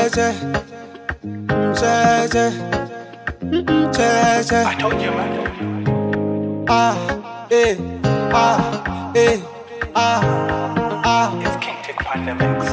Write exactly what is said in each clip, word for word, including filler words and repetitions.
Cheche, cheche, cheche. I told you, man. Ah, eh, ah, eh, ah, ah. It's King Tick Pandemics.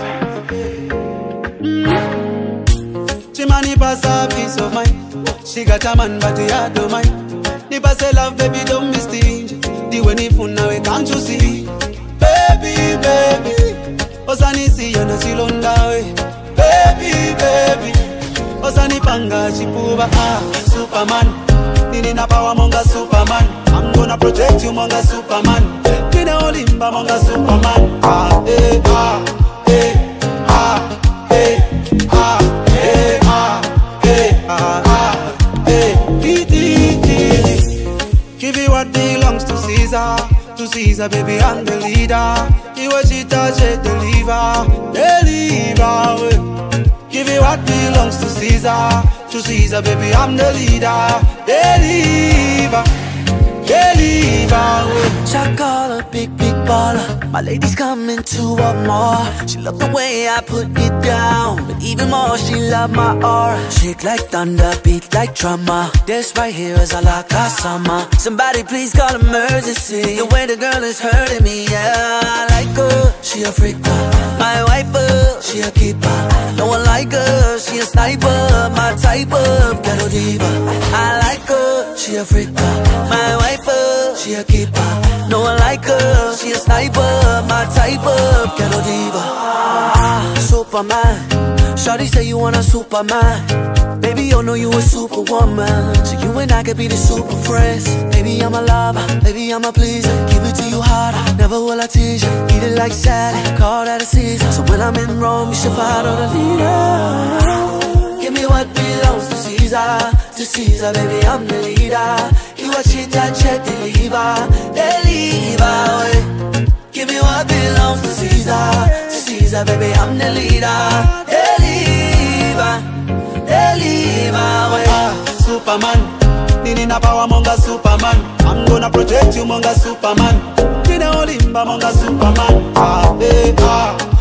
Chimani pass a peace of mind. She got a man, but he had no mind. Nipa say love, baby, don't be stingy. The way ni fun now, can't you see? Baby, baby, Osani si yana chilonda we. Baby, baby, Osani panga chipuba. Ah, Superman, nini na power monga Superman. I'm gonna protect you monga Superman. Nina olimba monga Superman. Ah, eh, ah, eh, ah, eh, ah, eh, ah, eh, ah, ah, eh. Give you what belongs to Caesar. To Caesar, baby, I'm the leader. You what she touch it, deliver, deliver. Give you what belongs to Caesar. To Caesar, baby, I'm the leader. Deliver, deliver. Shot caller, big, big baller. My lady's coming to want more. She love the way I put it down, but even more, she love my aura. Shake like thunder, beat like drummer. This right here is all I got summer. Somebody please call emergency. The way the girl is hurting me, yeah. I like her, she a freaker. My wife, uh, she a keeper. No one like her, she a sniper. My type of ghetto diva. I like her, she a freaker. My wife, uh, she a keeper. No one like her, she a sniper. My type of ghetto diva. Ah, Superman. Shawty say you want a Superman. Baby, you know you a superwoman. So you and I could be the super friends. Baby, I'm a lover, baby, I'm a pleaser. Give it to you harder, never will I tease you. Eat it like salad, call that a season. So when I'm in Rome, you should follow the leader. Give me what belongs to Caesar. To Caesar, baby, I'm the leader. You watch it, touch it, deliver, deliver. Give me what belongs to Caesar. To Caesar, baby, I'm the leader. Deliver, deliver. Ah, Superman, nini na power monga Superman. I'm gonna protect you monga Superman. Nina olimba monga Superman. Ah, eh, ah.